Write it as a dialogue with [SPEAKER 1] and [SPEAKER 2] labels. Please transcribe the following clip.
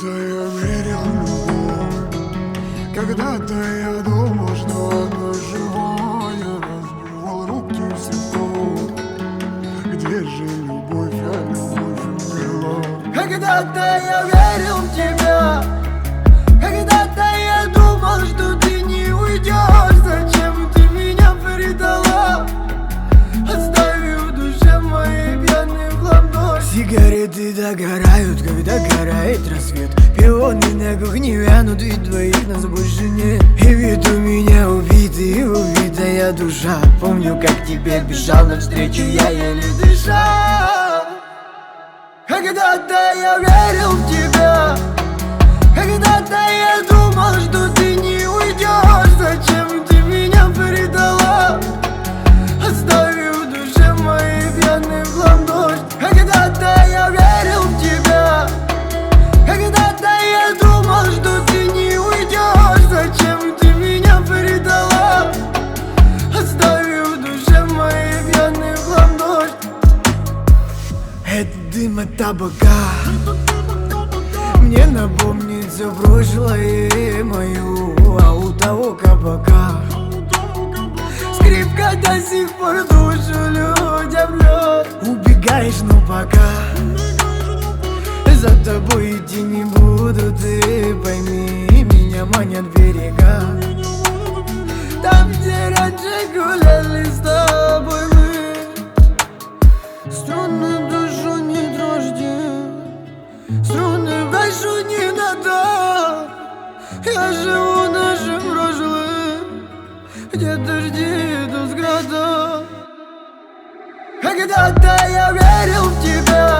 [SPEAKER 1] я верил в любовь, когда-то я думал, что она живая, разбивал руки в цветок. Где же любовь, а любовь умерла?
[SPEAKER 2] Когда-то я верил в тебя, когда-то я думал, что ты не уйдешь. Зачем ты меня предала, оставив в душе моей пьяный в хлам дождь? Сигареты догорают, когда горает рассвет. Пионы на кухне вянут, ведь двоих нас больше нет. И вид у меня убитый, убитая душа. Помню, как теперь бежал навстречу, я еле дышал. Когда-то я верил в тебя, когда-то я думал, что ты не уйдешь. Зачем ты меня предала, оставив в душе моей пьяный в хлам дождь? Когда-то я верил в тебя, когда-то я думал, что ты не уйдешь. Зачем ты меня предала, оставив в душе моей пьяный в хлам дождь? Это дым от табака мне напомнит все прошлое мою, а у того кабака скрипка до сих пор душу людям льет. Убегаешь, но пока за тобой идти не буду, ты пойми, меня манят берега. Там, где раньше гуляли с тобой мы. Струны душу не дрожьте, струны в душу не надо. Я живу нашим прошлым, где дожди идут с града. Когда-то я верил в тебя,